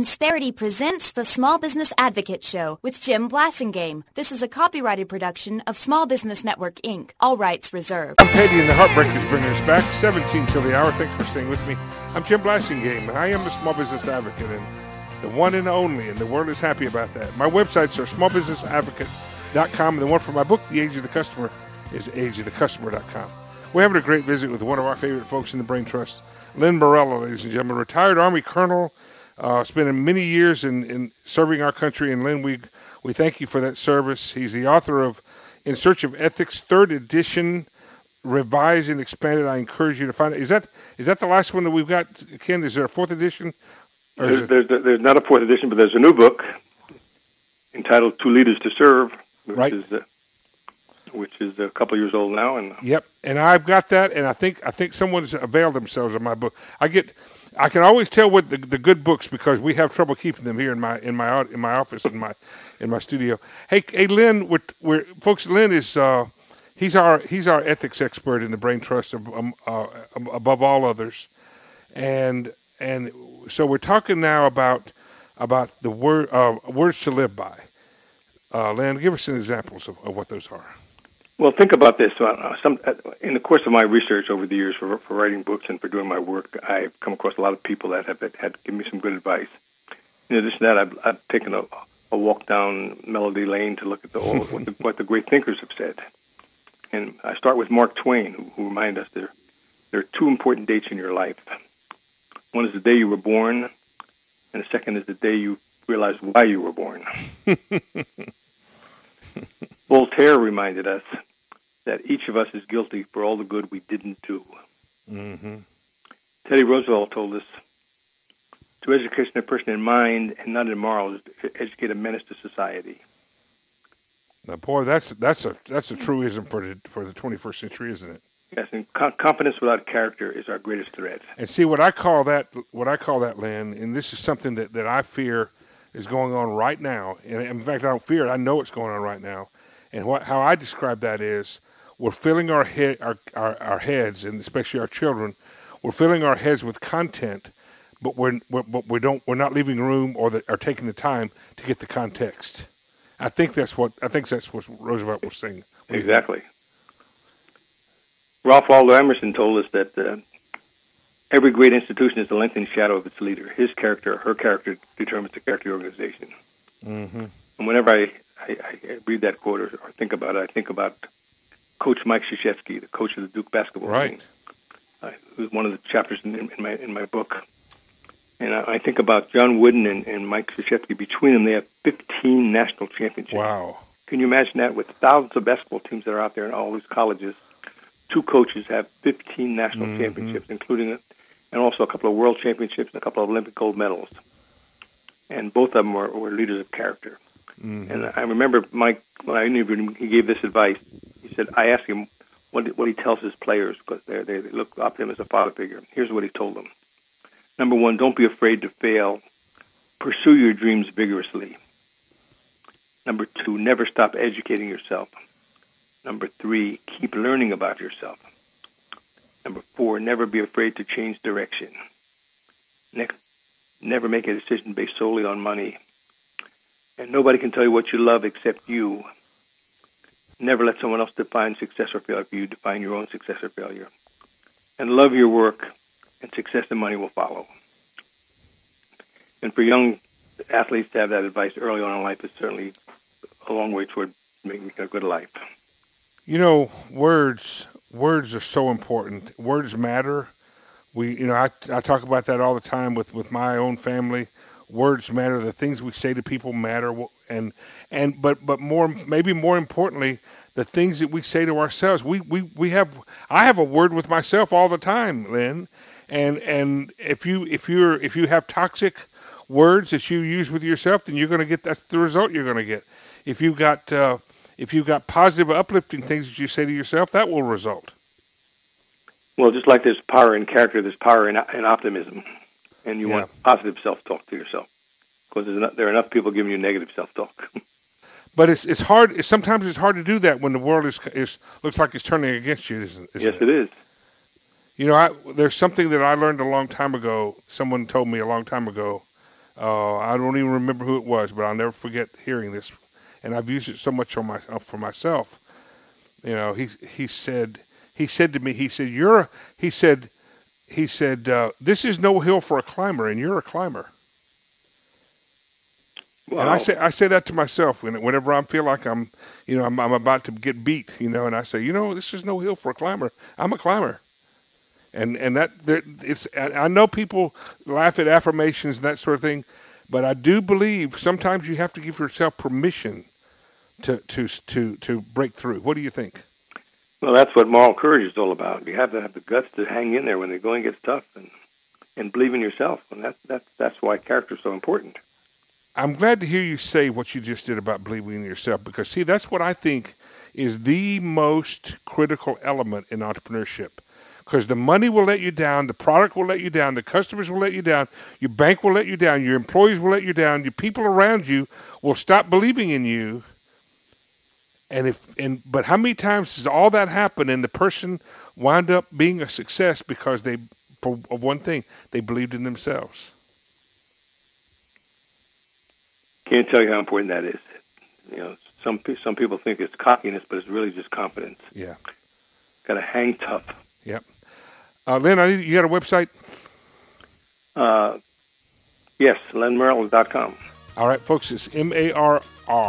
Insperity presents the Small Business Advocate Show with Jim Blasingame. This is a copyrighted production of Small Business Network, Inc. All rights reserved. I'm Petty and the Heartbreakers bringing us back 17 till the hour. Thanks for staying with me. I'm Jim Blasingame, and I am the Small Business Advocate, and the one and only, and the world is happy about that. My websites are smallbusinessadvocate.com, and the one for my book, The Age of the Customer, is ageofthecustomer.com. We're having a great visit with one of our favorite folks in the Brain Trust, Len Morello, ladies and gentlemen, retired Army Colonel, spending many years in serving our country. And Len, we thank you for that service. He's the author of In Search of Ethics, 3rd edition, revised and expanded. I encourage you to find it. Is that the last one that we've got, Ken? Is there a 4th edition? There's not a 4th edition, but there's a new book entitled Two Leaders to Serve, which is a couple years old now. And Yep, and I've got that, and I think someone's availed themselves of my book. I can always tell what the good books, because we have trouble keeping them here in my office in my studio. Hey, Len, folks, Len is he's our ethics expert in the Brain Trust above all others, and so we're talking now about the words to live by. Len, give us some examples of what those are. Well, think about this. In the course of my research over the years for writing books and for doing my work, I've come across a lot of people that have given me some good advice. In addition to that, I've taken a walk down Melody Lane to look at what the great thinkers have said. And I start with Mark Twain, who remind us there are 2 important dates in your life. One is the day you were born, and the second is the day you realized why you were born. Voltaire reminded us that each of us is guilty for all the good we didn't do. Mm-hmm. Teddy Roosevelt told us, to educate a person in mind and not in morals is to educate a menace to society. Now, boy, that's a truism for the 21st century, isn't it? Yes, and confidence without character is our greatest threat. And see, what I call that, Len, and this is something that I fear is going on right now. And in fact, I don't fear it. I know it's going on right now. And how I describe that is, we're filling our heads, and especially our children, we're filling our heads with content, but we're not leaving room or taking the time to get the context. I think that's what Roosevelt was saying. Exactly. Ralph Waldo Emerson told us that every great institution is the lengthened shadow of its leader. His character, her character, determines the character of the organization. Mm-hmm. And whenever I read that quote or think about it, I think about Coach Mike Krzyzewski, the coach of the Duke basketball team. Who's one of the chapters in my book. And I think about John Wooden and Mike Krzyzewski. Between them, they have 15 national championships. Wow. Can you imagine that? With thousands of basketball teams that are out there in all these colleges, 2 coaches have 15 national championships, including and also a couple of world championships and a couple of Olympic gold medals. And both of them were leaders of character. Mm-hmm. And I remember Mike, when I interviewed him, he gave this advice. He said, I asked him what he tells his players, because they look up to him as a father figure. Here's what he told them. Number 1, don't be afraid to fail. Pursue your dreams vigorously. Number 2, never stop educating yourself. Number 3, keep learning about yourself. Number 4, never be afraid to change direction. Next, never make a decision based solely on money. And nobody can tell you what you love except you. Never let someone else define success or failure for you. Define your own success or failure. And love your work, and success and money will follow. And for young athletes to have that advice early on in life is certainly a long way toward making a good life. You know, words are so important. Words matter. I talk about that all the time with my own family. Words matter. The things we say to people matter, but maybe more importantly, the things that we say to ourselves. I have a word with myself all the time, Lynn, and if you have toxic words that you use with yourself, then that's the result you're going to get. If you've got positive, uplifting things that you say to yourself, that will result. Well, just like there's power in character, there's power in optimism. And you want positive self-talk to yourself, because there are enough people giving you negative self-talk. But it's hard. Sometimes it's hard to do that when the world looks like it's turning against you, isn't it? Yes, it is. There's something that I learned a long time ago. Someone told me a long time ago I don't even remember who it was, but I'll never forget hearing this. And I've used it so much for myself. You know, he said to me, this is no hill for a climber, and you're a climber. Wow. And I say that to myself whenever I feel like I'm about to get beat, and I say, this is no hill for a climber. I'm a climber. And I know people laugh at affirmations and that sort of thing, but I do believe sometimes you have to give yourself permission to break through. What do you think? Well, that's what moral courage is all about. You have to have the guts to hang in there when the going gets tough, and believe in yourself. And that's why character is so important. I'm glad to hear you say what you just did about believing in yourself, because see, that's what I think is the most critical element in entrepreneurship. Because the money will let you down, the product will let you down, the customers will let you down, your bank will let you down, your employees will let you down, your people around you will stop believing in you. But how many times does all that happen and the person wind up being a success because of one thing, they believed in themselves? Can't tell you how important that is. Some people think it's cockiness, but it's really just confidence. Yeah. Got to hang tough. Yep. Len, you got a website? Yes, lenmarella.com. All right, folks, it's MARRELLA,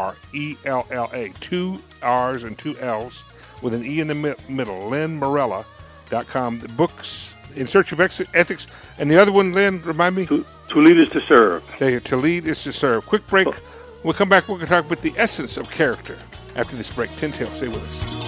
2 R's and 2 L's with an E in the middle, lenmarella.com. The books, In Search of Ethics, and the other one, Len, remind me? To Lead is to Serve. To Lead is to Serve. Quick break. We'll come back. We're going to talk about the essence of character after this break. Tin Tail, stay with us.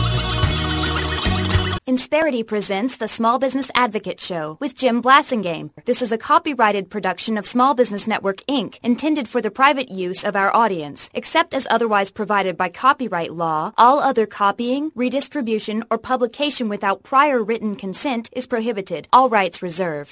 Insperity presents the Small Business Advocate Show with Jim Blasingame. This is a copyrighted production of Small Business Network, Inc., intended for the private use of our audience. Except as otherwise provided by copyright law, all other copying, redistribution, or publication without prior written consent is prohibited. All rights reserved.